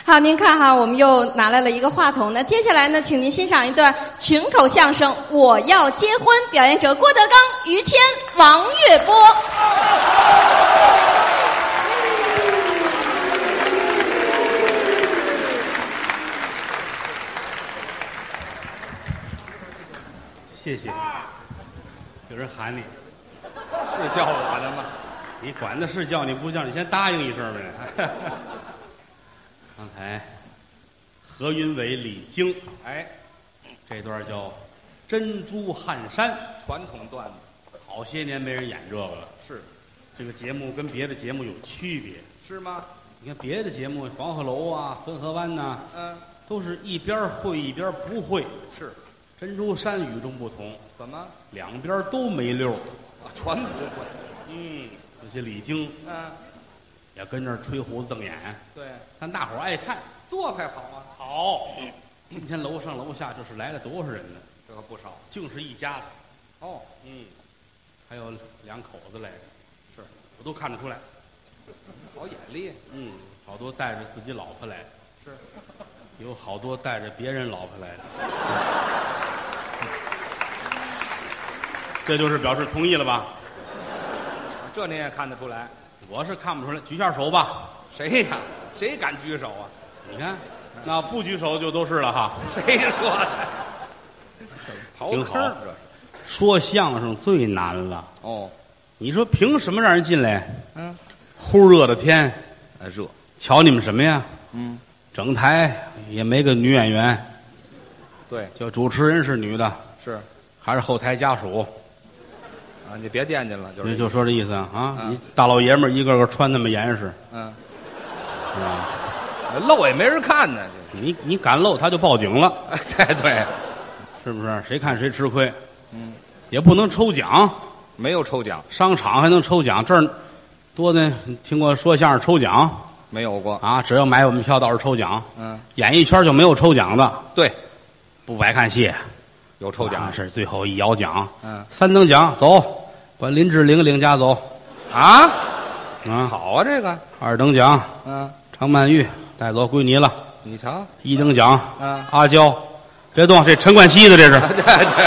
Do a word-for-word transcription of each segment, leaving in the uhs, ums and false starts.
好，您看哈，我们又拿来了一个话筒呢。接下来呢，请您欣赏一段群口相声《我要结婚》，表演者郭德纲、于谦、王月波。 谢谢。有人喊你， 是叫我的吗？ 你管的是叫你不叫你先答应一声呗。刚才何云伟、李菁， 哎， 这段叫《珍珠汗衫》， 传统段子， 好些年没人演这个了。 是， 这个节目跟别的节目有区别， 是吗？ 你看别的节目，黄鹤楼啊、汾河湾呐、啊， 嗯， 都是一边会一边不会。 是， 珍珠衫与众不同， 怎么？ 两边都没溜啊，全不会。 嗯，有些李菁， 嗯， 也跟那儿吹胡子瞪眼。 对， 但大伙儿爱看， 做派好啊。 好，今天楼上楼下这是来了多少人呢？ 这个不少。 竟是一家子。 哦， 嗯，还有两口子来着， 是我都看得出来。 好眼力。 嗯，好多带着自己老婆来的， 是， 有好多带着别人老婆来的。这就是表示同意了吧？ 这您也看得出来？ 我是看不出来，举下手吧。 谁呀？谁敢举手啊？ 你看，那不举手就都是了哈。 谁说的？ 挺好这说相声最难了。 哦， 你说凭什么让人进来？ 嗯， 忽热的天， 哎热， 瞧你们什么呀？ 嗯， 整台也没个女演员， 对， 就主持人是女的， 是还是后台家属？ 啊，你别惦记了，就是你就说这意思啊？啊， 嗯你大老爷们儿一个个穿那么严实， 嗯， 是吧？ 露也没人看呢。 你你敢露，他就报警了， 哎，对对， 是不是？谁看谁吃亏。 嗯， 也不能抽奖， 没有抽奖， 商场还能抽奖，这儿多的听过说相声抽奖没有过。 啊？只要买我们票到时候抽奖。 嗯， 演艺圈就没有抽奖的， 对， 不白看戏， 有抽奖啊是最后一摇奖。 嗯， 三等奖走，把林志玲领家走。 啊， 啊， 好啊，这个， 二等奖嗯， 常曼玉带走归你了。 你瞧， 一等奖嗯， 阿娇，别动，这陈冠希的这是。 对对，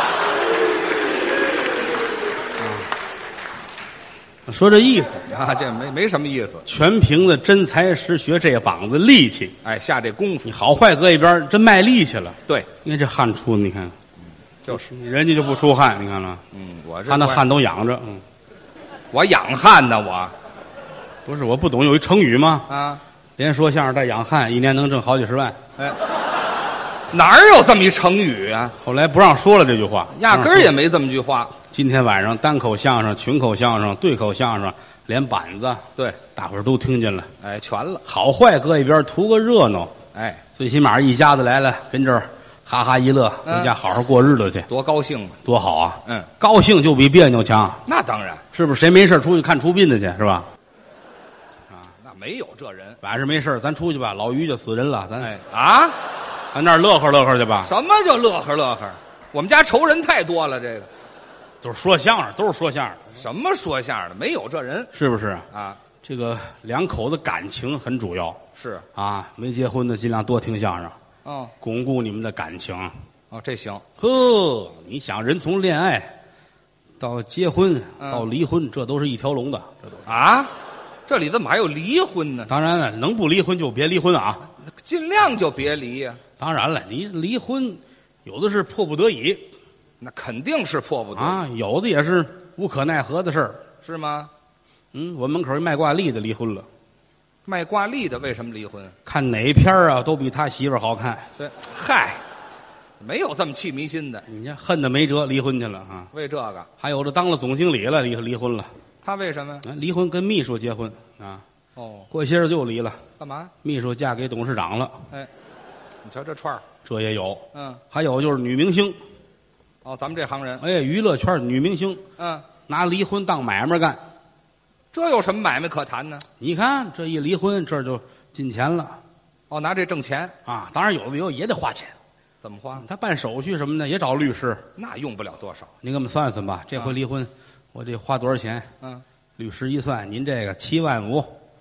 说这意思， 啊，这没没什么意思。 全凭着真才实学这膀子力气。 哎，下这功夫你，好坏搁一边，真卖力气了。 对， 你看这汗出，你看， 就是， 人家就不出汗，你看了， 嗯，我这他那汗都养着。嗯， 我养汗呢，我不是我不懂，有一成语吗？ 啊， 连说相声带养汗，一年能挣好几十万。 哎，哪儿有这么一成语啊？ 后来不让说了这句话， 压根儿也没这么句话。 今天晚上单口相声、群口相声、对口相声，连板子， 对， 大伙儿都听见了。 哎，全了。 好坏搁一边，图个热闹。 哎， 最起码一家子来了，跟这儿哈哈一乐， 嗯回家好好过日子去， 多高兴啊！ 多好啊！ 嗯， 高兴就比别扭强， 那当然， 是不是？谁没事出去看出殡的去，是吧？ 那没有这人。 晚上没事咱出去吧。老于就死人了，咱哎啊， 咱那儿乐呵乐呵去吧。 什么叫乐呵乐呵？我们家仇人太多了，这个就是说相声，都是说相声， 什么说相声的，没有这人是不是？ 啊。 这个两口子感情很主要是， 啊。没结婚的尽量多听相声， 哦巩固你们的感情。 哦，这行。 呵，你想人从恋爱到结婚嗯到离婚，这都是一条龙的，这都是。 啊，这里怎么还有离婚呢？ 当然了，能不离婚就别离婚啊。 尽量就别离呀、 当然了，你离婚有的是迫不得已那肯定是迫不得已， 啊，有的也是无可奈何的事儿。 是吗？ 嗯，我门口一卖挂历的离婚了， 卖挂历的为什么离婚？ 看哪片儿啊都比他媳妇儿好看， 对，嗨，没有这么气迷心的。 你这恨得没辙，离婚去了啊。 为这个， 还有的当了总经理了，离离婚了， 他为什么？ 啊，离婚跟秘书结婚啊， 哦， 过些日子又离了， 干嘛？ 秘书嫁给董事长了， 哎，你瞧这串儿， 这也有。 嗯， 还有就是女明星， 哦，咱们这行人， 哎，娱乐圈女明星嗯， 拿离婚当买卖干。 这有什么买卖可谈呢？ 你看这一离婚，这就进钱了哦，拿这挣钱， 啊！当然有的有也得花钱， 怎么花？ 他办手续什么的也找律师。 那用不了多少。 您给我们算算吧，这回离婚，我得花多少钱？ 嗯， 律师一算，您这个七万五， 嚯，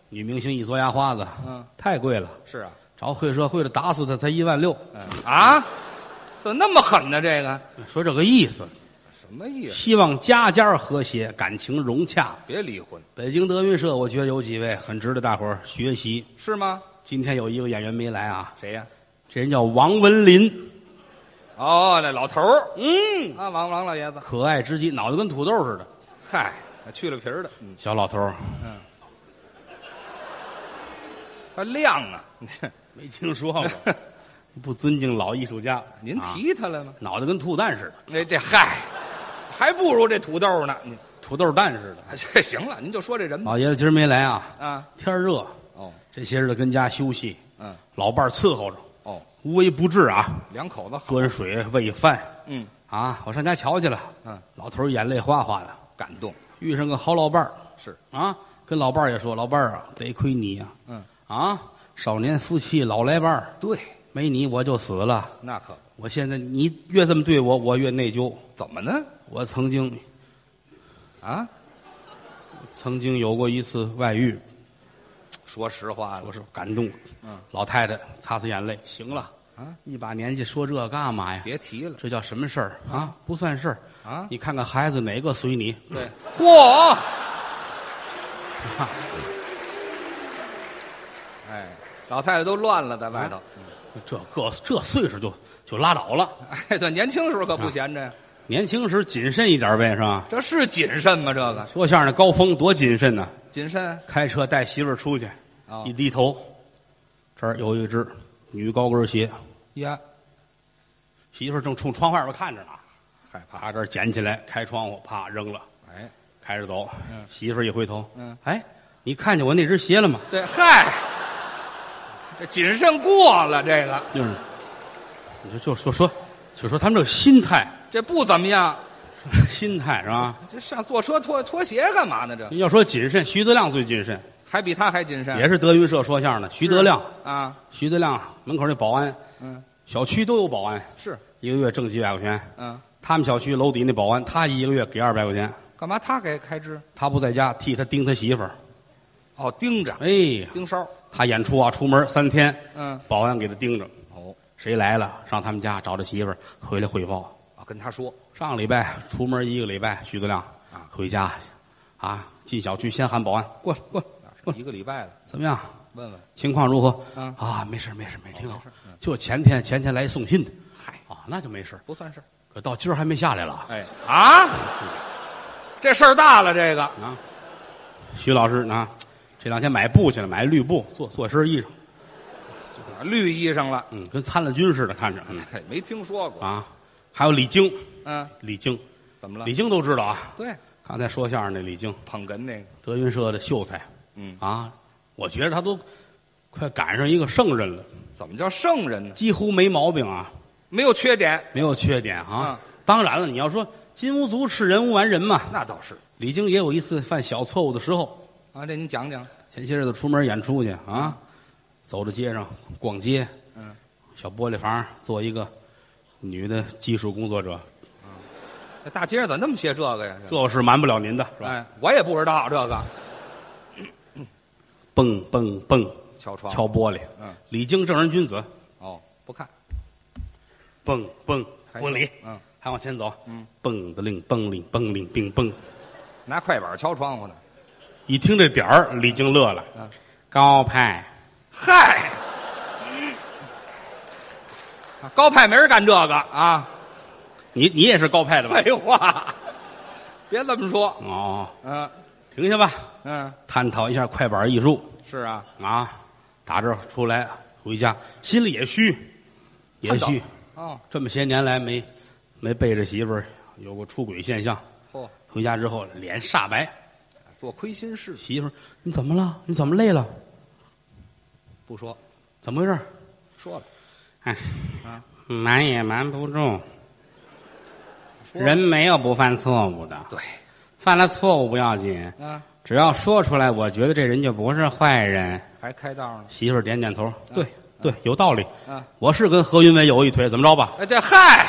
女明星一嘬牙花子， 嗯， 太贵了。 是啊， 找黑社会的打死他才一万六。 嗯啊，怎么那么狠呢？这个说这个意思， 什么意思？ 希望家家和谐，感情融洽。 别离婚北京德云社，我觉得有几位很值得大伙儿学习。 是吗？ 今天有一个演员没来啊， 谁呀？ 这人叫王文林， 哦，那老头儿嗯， 啊，王王老爷子， 可爱之极，脑袋跟土豆似的， 嗨，去了皮儿的，嗯， 小老头儿他亮啊！ 没听说过，不尊敬老艺术家。 您啊提他了吗？ 脑袋跟兔蛋似的， 哎，这嗨，还不如这土豆呢。你土豆蛋似的。 这行了，您就说这人吧。 老爷子今儿没来啊， 啊， 天儿热， 哦， 这些日子跟家休息， 嗯， 老伴儿伺候着， 哦， 无微不至啊， 两口子好。 端水喂饭嗯， 啊。我上家瞧去了， 嗯， 老头儿眼泪哗哗的， 感动遇上个好老伴儿是。 啊，跟老伴儿也说，老伴儿啊，得亏你呀、 嗯， 啊，少年夫妻老来伴儿， 对， 没你我就死了。 那可我现在你越这么对我，我越内疚。 怎么呢？ 我曾经啊， 曾经有过一次外遇， 说实话了， 我是感动。 嗯， 老太太擦擦眼泪，行了啊， 一把年纪说这干嘛呀？ 别提了这叫什么事儿啊？不算事儿啊！ 你看看孩子哪个随你？ 对，嚯！哎，老太太都乱了，在外头。 这个这岁数就就拉倒了。 哎，对，年轻时候可不闲着呀。 年轻时谨慎一点呗，是吧？ 这是谨慎吗？这个说相声的高峰多谨慎呢、 谨慎开车带媳妇儿出去， 哦一低头，这儿有一只女高跟鞋， 呀， 媳妇儿正冲窗外边看着呢， 害怕。 啪这儿捡起来，开窗户，啪扔了， 哎， 开着走。 嗯媳妇儿一回头， 嗯， 哎，你看见我那只鞋了吗？ 对，嗨，这谨慎过了，这个就是，你就就说说，就说他们这个心态， 这不怎么样。 心态是吧？ 这上坐车脱脱鞋干嘛呢？这要说谨慎，徐德亮最谨慎， 还比他还谨慎。 也是德云社说相声的。徐德亮， 啊， 徐德亮门口那保安， 嗯， 小区都有保安， 是， 一个月挣几百块钱。 嗯， 他们小区楼底那保安，他一个月给二百块钱， 干嘛他给开支？ 他不在家替他盯他媳妇儿。 哦，盯着， 哎， 盯梢。 他演出啊，出门三天， 嗯， 保安给他盯着。 哦， 谁来了，上他们家找他媳妇儿，回来汇报。 啊，跟他说， 上个礼拜出门一个礼拜，徐德亮啊回家，啊，进小区先喊保安过来过来， 那是一个礼拜了， 怎么样？ 问问。 情况如何？ 嗯啊，没事没事没事，挺好没事嗯。 就前天前天来送信的， 嗨， 啊，那就没事。 不算事。 可到今儿还没下来了哎啊，这事儿大了，这个啊！徐老师啊，这两天买布去了，买绿布做做身衣裳， 绿衣裳了。 嗯，跟参了军似的，看着，嗯嘿，没听说过。 啊，还有李菁， 嗯， 李菁， 怎么了？ 李菁都知道啊。 对， 刚才说相声那李菁， 捧哏那个。 德云社的秀才嗯， 啊，我觉得他都快赶上一个圣人了， 怎么叫圣人呢？ 几乎没毛病啊， 没有缺点。 没有缺点啊。 嗯当然了，你要说金无足赤，人无完人嘛， 那倒是李菁也有一次犯小错误的时候。 啊，这您讲讲。 前些日子出门演出去啊，走到街上逛街， 嗯， 小玻璃房坐一个女的技术工作者， 这大街上怎么那么些这个呀？ 这是瞒不了您的，是吧？ 哎，我也不知道这个。 蹦蹦蹦， 敲窗。 敲玻璃。 嗯。 李菁正人君子， 哦，不看。 蹦蹦还不理， 嗯， 还往前走， 嗯， 蹦的令蹦令蹦令并蹦。 拿快板敲窗户呢。 一听这点儿，李菁乐了。 嗯， 高派， 嗨，高派没人干这个啊！ 你你也是高派的吧？ 废话，别这么说。 哦， 嗯停下吧， 嗯， 探讨一下快板艺术是啊， 啊！打这儿出来回家，心里也虚，也虚。 哦， 这么些年来没没背着媳妇儿有过出轨现象， 嚯， 回家之后脸煞白。 做亏心事媳妇儿，你怎么了？你怎么累了？ 不说， 怎么回事？ 说了， 哎， 啊， 瞒也瞒不住。 说人没有不犯错误的， 对， 犯了错误不要紧， 啊， 只要说出来，我觉得这人就不是坏人。 还开道呢。 媳妇儿点点头，对对，有道理。 啊， 我是跟何云伟有一腿，怎么着吧？ 哎，这嗨，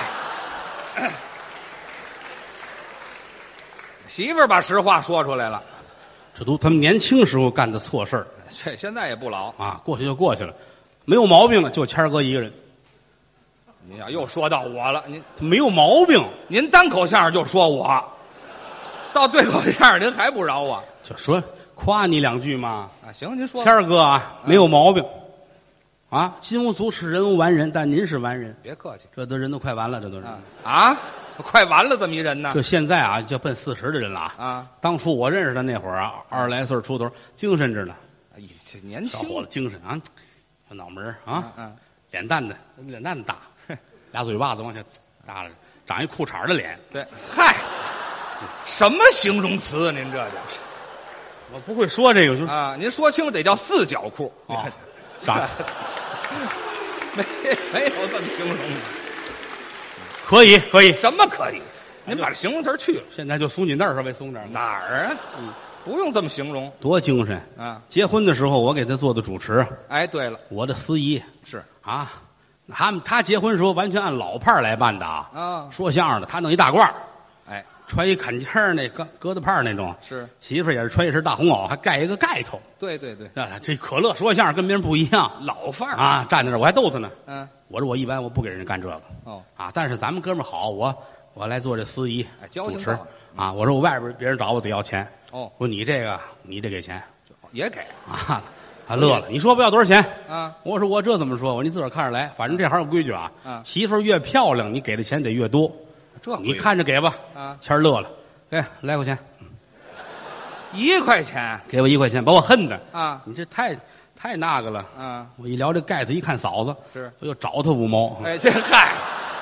媳妇儿把实话说出来了。 这都他们年轻时候干的错事儿， 这现在也不老。 啊，过去就过去了，没有毛病了，就谦儿哥一个人， 您呀，又说到我了，您没有毛病， 您单口相声就说我，到对口相声您还不饶我就说夸你两句嘛。 啊？行，您说吧。 谦儿哥啊，没有毛病，啊，金无足赤，人无完人，但您是完人， 别客气这都人都快完了，这都是。 啊啊，快完了这么一人呢这现在啊，就奔四十的人了啊。 啊！ 当初我认识他那会儿啊，二十来岁出头，精神着呢， 哎，这年轻小伙子精神啊，小脑门儿啊， 嗯脸蛋子脸蛋子大，俩嘴巴子往下耷拉着，长一裤衩的脸。 对，嗨，什么形容词啊？您这叫我不会说这个，就是啊？您说清楚得叫四角裤啊，长没没有这么形容的。 可以可以。 什么可以？您把这形容词去了现在就松紧带儿稍微松点儿， 哪儿啊？嗯，不用这么形容多精神啊！ 结婚的时候我给他做的主持， 哎，对了， 我的司仪是啊，他们他结婚时候完全按老派儿来办的啊。 啊， 说相声的他弄一大褂儿， 哎， 穿一坎肩儿那个疙瘩帕儿那种， 是媳妇儿也是穿一身大红袄，还盖一个盖头。 对对对， 啊，这可乐说相声跟别人不一样老范儿啊！站在那儿我还逗他呢。 嗯， 我说我一般我不给人干这个哦， 啊，但是咱们哥们儿好，我我来做这司仪哎交主持情到啊。我说我外边别人找我得要钱， 哦， 我说你这个你得给钱也给啊。他乐了，你说不要多少钱？ 啊， 我说我这怎么说？我说你自个儿看着来，反正这行有规矩啊。 嗯媳妇儿越漂亮，你给的钱得越多。 这你看着给吧。 啊， 谦儿乐了，哎，来块钱， 一块钱给我一块钱，把我恨的。 啊你这太太那个了。 啊， 我一聊这盖子，一看嫂子， 是我又找他五毛。 哎，这嗨，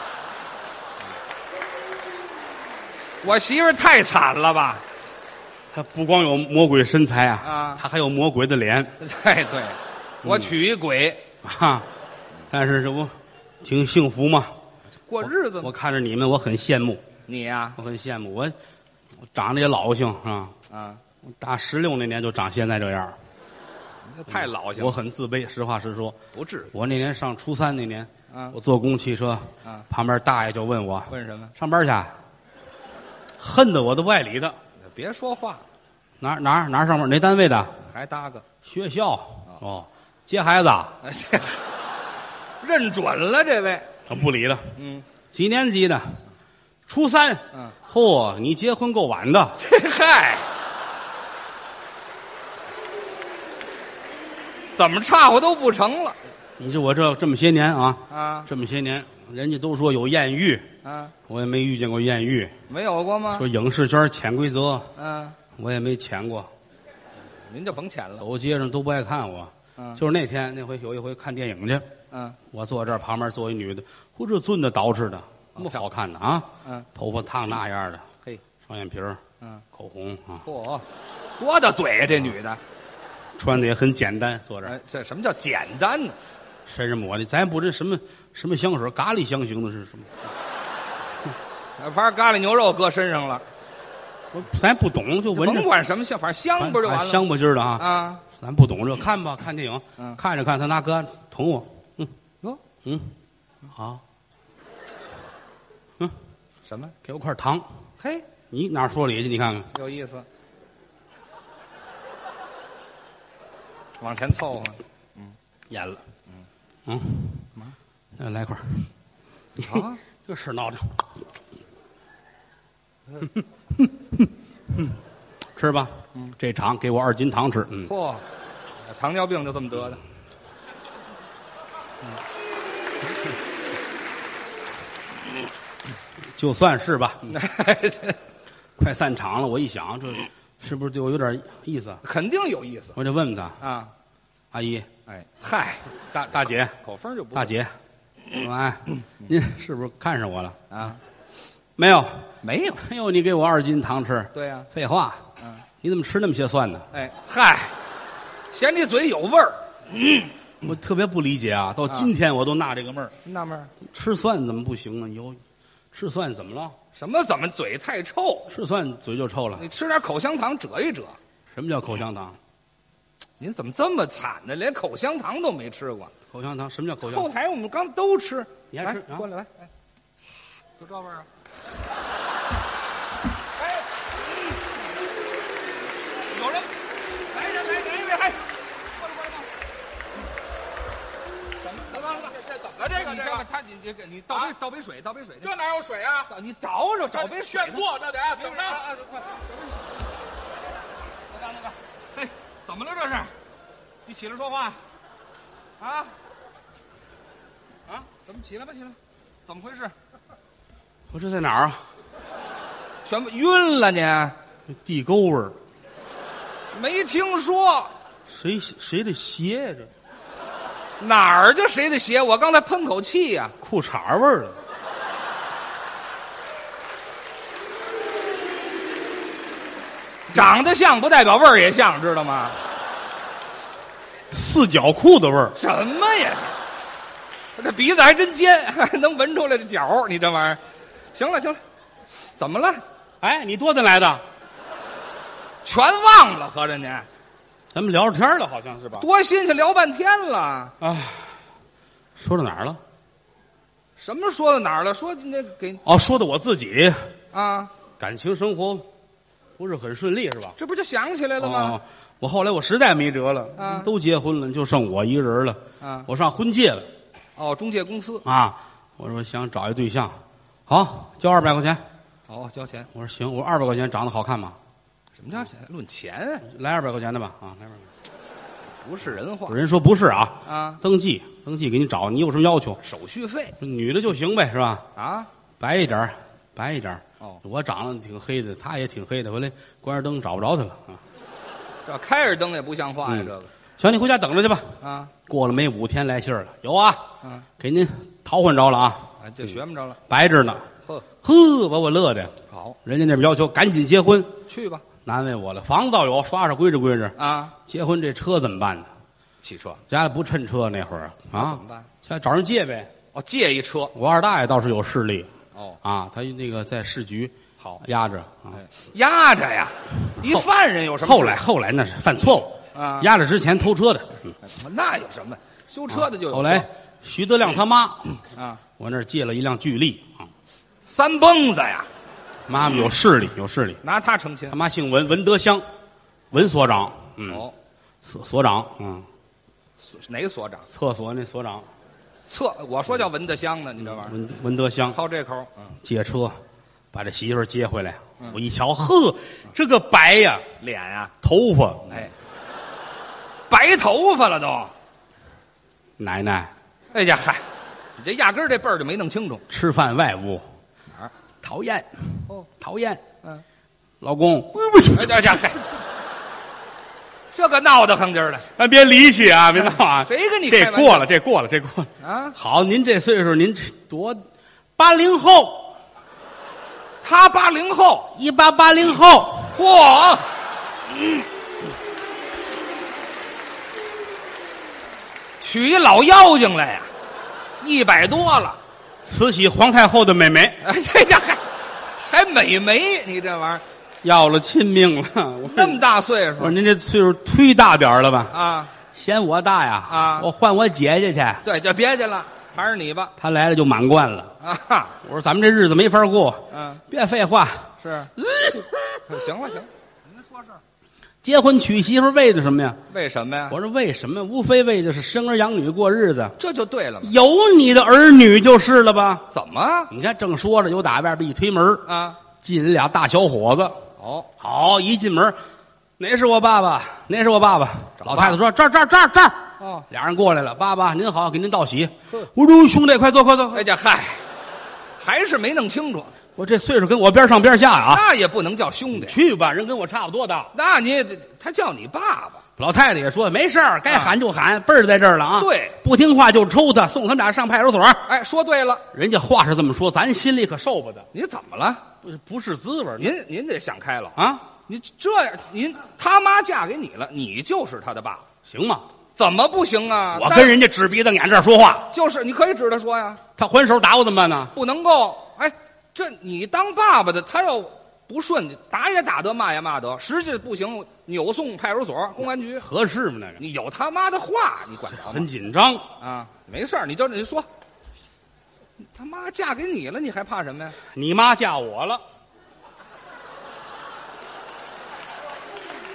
我媳妇儿太惨了吧？ 他不光有魔鬼身材啊， 啊他还有魔鬼的脸哎，对，我娶一鬼啊。但是这不挺幸福吗？ 过日子吗？ 我看着你们，我很羡慕， 你呀我很羡慕。我我长得也老性啊， 啊， 我打十六那年就长现在这样， 这太老性我了， 很自卑。实话实说， 不至于我那年上初三那年， 啊。 我坐公汽车， 啊旁边大爷就问我问什么？ 上班去，恨得我都不爱理他。 别说话， 哪儿哪儿哪儿上班？哪单位的？ 还搭个， 学校哦，接孩子啊， 哎这认准了这位。 我不理他。 嗯， 几年级的？初三。 嗯， 嚯，你结婚够晚的。 这嗨，怎么岔乎都不成了你说我这这么些年啊， 啊这么些年，人家都说有艳遇， 啊！ 我也没遇见过艳遇。 没有过吗？ 说影视圈潜规则， 嗯， 我也没潜过。 您就甭钱了。 走街上都不爱看我。 嗯就是那天那回有一回看电影去， 嗯我坐这儿旁边坐一女的，呼这尊的捯饬的，那么好看的啊， 嗯， 头发烫那样的， 嘿， 双眼皮儿， 嗯， 口红啊， 嚯，多大嘴呀、这女的！ 穿的也很简单，坐这儿哎，这什么叫简单呢？ 身上抹的，咱也不知什么什么香水，咖喱香型的是什么， 把咖喱牛肉搁身上了， 我咱不懂就闻着甭管什么香，反正香不就完了？ 哎香不劲儿的啊， 啊！ 咱不懂这，看吧，看电影， 嗯看着看他拿哥捅我，嗯哟， 嗯，好， 什么？ 给我块糖， 嘿， 你哪儿说理去？你看看， 有意思。往前凑合， 演了，嗯嗯，再来块儿， 啊， 这事闹的，吃吧，这场给我二斤糖吃，嗯， 嚯，糖尿病就这么得的。 就算是吧，嗯快散场了。我一想，这是不是对我有点意思？ 肯定有意思我就问问他， 啊！ 阿姨， 哎，嗨， 大大姐， 口风就不大姐，哎，您是不是看上我了？ 啊， 没有， 没有。 哎呦，你给我二斤糖吃？ 对呀、 废话， 嗯， 你怎么吃那么些蒜呢？ 哎，嗨，嫌你嘴有味儿， 我特别不理解啊！到今天我都纳这个闷儿， 纳闷儿吃蒜怎么不行呢？有，吃蒜怎么了？ 什么？怎么嘴太臭？ 吃蒜嘴就臭了。 你吃点口香糖遮一遮。 什么叫口香糖？ 您怎么这么惨呢？连口香糖都没吃过。 口香糖什么叫口香后糖？ 台我们刚都吃，来你还吃啊过来来，哎，就这味儿啊。哎，有人，来人来哪一位？哎，过你这个先把他，你你你倒杯啊倒杯水，倒杯水。 这哪有水啊？ 你找找找杯水。 炫做这得怎么着？ 啊快！那个那个，嘿，怎么了这是？你起来说话。啊？啊？怎么起来吧起来？怎么回事？ 我这在哪儿啊？ 全部晕了你？ 地沟味儿， 没听说谁谁的鞋呀？这哪儿就谁的鞋？我刚才喷口气呀、 裤衩味儿了。 长得像不代表味儿也像，知道吗？ 四角裤的味儿。 什么呀？这鼻子还真尖，还能闻出来这角，你这玩意儿。行了行了，怎么了？ 哎，你多大来的？ 全忘了，合着您咱们聊着天了，好像是吧？ 多新鲜，聊半天了。 啊，说到哪儿了？ 什么说到哪儿了？说那给哦，说的我自己啊， 感情生活不是很顺利，是吧？ 这不就想起来了吗？ 哦，我后来我实在没辙了， 啊都结婚了，就剩我一个人了。 啊我上婚介了哦，中介公司啊！我说想找一对象，好，交二百块钱。 哦，交钱。 我说行，我说二百块钱长得好看吗？ 什么叫钱？论钱啊？ 来二百块钱的吧，啊，来二百块钱。 不是人话有人说不是啊， 啊！ 登记登记给你找，你有什么要求？ 手续费女的就行呗，是吧？ 啊？ 白一点儿白一点儿哦， 我长得挺黑的，她也挺黑的，回来关着灯找不着她了啊。 这开着灯也不像话呀， 嗯这个行，你回家等着去吧。 啊过了没五天来信儿了，有啊， 嗯， 给您淘换着了啊， 啊，这学不着了。 白着呢。 呵， 呵，把我乐的。 好， 人家那边要求赶紧结婚， 去吧。 难为我了。房子倒有，刷刷归置归置。 啊， 结婚这车怎么办呢？ 汽车家里不趁车那会儿啊那怎么，办？ 家找人借呗。 哦，借一车。 我二大爷倒是有势力哦， 啊，他那个在市局好， 压着啊。 哎压着呀。一犯人有什么事？ 后来后来那是犯错误啊压着之前偷车的。嗯那有什么？修车的就有车。 后来徐德亮他妈啊， 我那儿借了一辆巨力啊， 三蹦子呀， 妈妈有势力有势力。 拿他成亲他。妈姓文，文德香，文所长，嗯， 哦， 所所长，嗯， 所哪个所长？ 厕所那所长， 侧，我说叫闻得香呢，你这玩意儿文文德香好这口。嗯， 借车，把这媳妇儿接回来。我一瞧，呵，这个白呀， 脸呀， 头发， 哎，白头发了都。 奶奶哎呀嗨，你这压根儿这辈儿就没弄清楚。 吃饭外屋， 哪儿？ 讨厌， 哦， 讨厌， 嗯， 老公， 哎呀嗨，这个闹得横劲儿的。 咱别离奇啊，别闹啊！ 谁跟你这开玩笑过了，这过了，这过了。 啊， 好，您这岁数，您这多，八零后， 他八零后， 一八八零后， 嚯，娶一老妖精来呀，一百多了。 慈禧皇太后的妹妹， 哎，这家还还美眉，你这玩意儿要了亲命了。我说那么大岁数我说您这岁数忒大点儿了吧？ 啊？ 嫌我大呀？ 啊我换我姐姐去。 对，就别去了，还是你吧。 她来了就满贯了。 啊哈， 我说咱们这日子没法过， 嗯， 别废话。 是，行了行了，您说事儿。 结婚娶媳妇为的什么呀？ 为什么呀？ 我说为什么？无非为的是生儿养女过日子。 这就对了嘛。 有你的儿女就是了吧？ 怎么你看正说着，有打外边一推门， 啊？ 进来俩大小伙子。 哦， 好，一进门，哪是我爸爸？哪是我爸爸？ 找老太太说：“这儿这儿这儿这儿。” 哦， 俩人过来了，爸爸您好，给您道喜呵。 我说兄弟，快坐快坐。 哎呀嗨，还是没弄清楚。 我这岁数跟我边上边下啊。 那也不能叫兄弟， 去吧，人跟我差不多大。 那你也得他叫你爸爸。 老太太也说没事儿，该喊就喊，辈儿在这儿了啊。 对， 不听话就抽他，送他们俩上派出所。 哎，说对了， 人家话是这么说，咱心里可受不得， 你怎么了？ 不是不是滋味儿您您得想开了。 啊？ 你这样，您他妈嫁给你了，你就是他的爸爸， 行吗？ 怎么不行啊？但我跟人家指鼻子眼这儿说话， 就是你可以指着说呀， 他还手打我怎么办呢？ 不能够。哎，这你当爸爸的，他要不顺，打也打得，骂也骂得，实际不行，扭送派出所、公安局。 合适吗？那个你有他妈的话，你管着吗很？紧张。 啊，没事儿，你就你说，他妈嫁给你了，你还怕什么呀？ 你妈嫁我了，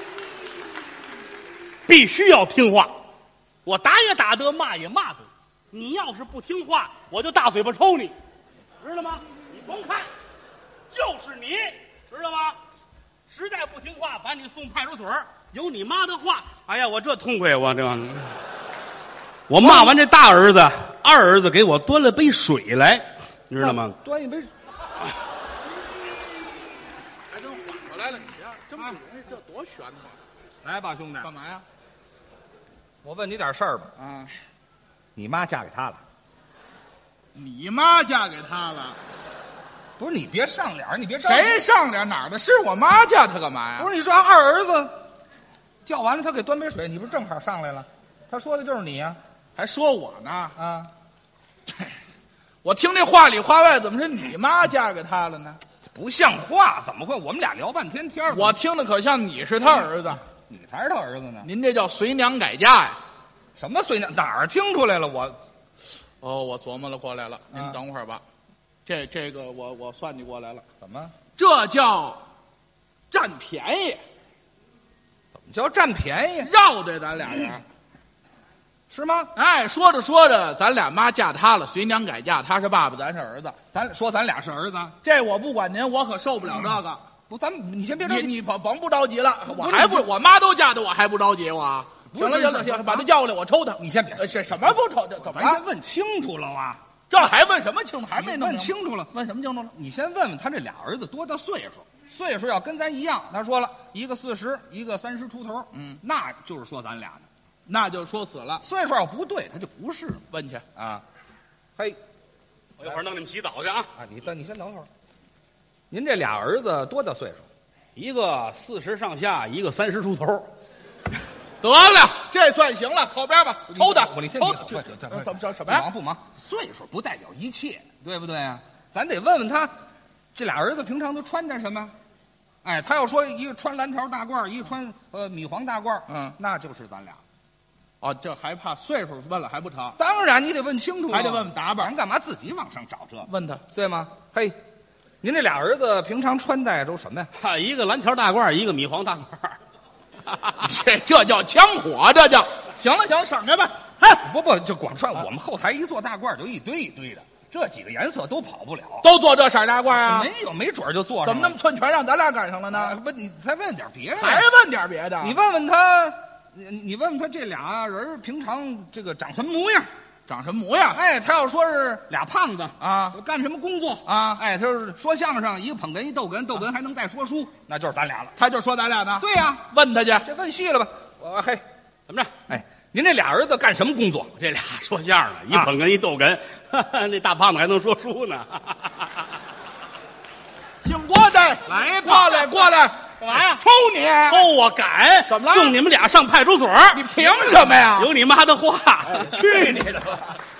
必须要听话。我打也打得，骂也骂得。 你要是不听话，我就大嘴巴抽你，知道吗？你甭看，就是你，知道吗？实在不听话，把你送派出所。有你妈的话，哎呀，我这痛快，我这。我骂完这大儿子，二儿子给我端了杯水来，你知道吗？ 端一杯。还真缓过来了，你呀，真不容易，这多悬呢！来吧，兄弟，干嘛呀？我问你点事儿吧。啊，你妈嫁给他了？ 你妈嫁给他了？ 不是，你别上脸，你别谁上脸哪儿的？是我妈嫁他干嘛呀？ 不是，你说二儿子叫完了，他给端杯水，你不是正好上来了？他说的就是你呀、啊。 还说我呢啊！ 我听这话里话外，怎么是你妈嫁给他了呢？ 不像话！怎么会？我们俩聊半天天， 我听的可像你是他儿子， 你才是他儿子呢。 您这叫随娘改嫁呀？ 什么随娘？哪儿听出来了？我哦，我琢磨了过来了。您等会儿吧，这这个我我算计过来了。 怎么？ 这叫占便宜？ 怎么叫占便宜？ 绕对咱俩人。 是吗？ 哎，说着说着，咱俩妈嫁他了，随娘改嫁，他是爸爸，咱是儿子。 咱说咱俩是儿子， 这我不管您，我可受不了这个。 不，咱你先别着急， 你你甭甭不着急了，我还不，我妈都嫁的，我还不着急，我。行了行了行了，把他叫过来，我抽他。 你先别， 是什么不抽？这怎么？ 咱先问清楚了啊！ 这还问什么清楚？还没问清楚了？ 问什么清楚了？ 你先问问他这俩儿子多大岁数？岁数要跟咱一样，他说了一个四十，一个三十出头，嗯，那就是说咱俩呢。 那就说死了， 岁数要不对，他就不是。 问去啊，嘿， 我一会儿弄你们洗澡去啊！ 啊，你等，你先等会儿。您这俩儿子多大岁数？ 一个四十上下，一个三十出头。 得了，这算行了，靠边吧，抽他！ 我你先抽他， 怎么怎么什么呀？ 不忙不忙，岁数不代表一切，对不对啊？咱得问问他，这俩儿子平常都穿点什么？哎，他要说一个穿蓝条大褂，一个穿呃米黄大褂，嗯，那就是咱俩。 哦，这还怕岁数问了还不成？ 当然，你得问清楚， 还得问问打扮。 咱干嘛自己往上找这？ 问他对吗？嘿，您这俩儿子平常穿戴都什么呀？ 哈，一个蓝条大褂，一个米黄大褂。 这这叫枪火，这叫。行了行了，省着吧。 嗨，不不，就光穿。我们后台一做大褂，就一堆一堆的，这几个颜色都跑不了。 都做这色大褂啊？ 没有，没准就做上了。 怎么那么寸全让咱俩赶上了呢？ 不，你再问点别的。 还问点别的？ 你问问他。你你问问他这俩人平常这个长什么模样？ 长什么模样？ 哎，他要说是俩胖子啊， 干什么工作啊？ 哎，他是说相声，一个捧哏，一逗哏，逗哏还能带说书，那就是咱俩了。 他就说咱俩呢？ 对呀、啊， 问他去， 这问细了吧？我嘿， 怎么着？ 哎，您这俩儿子干什么工作？ 这俩说相声的，一捧哏，一逗哏，那大胖子还能说书呢。 姓郭的， 来吧， 过来过来。 干嘛呀？ 抽你！ 抽我敢！ 怎么了？ 送你们俩上派出所！ 你凭什么呀？ 有你妈的话！ 哎、去你的吧！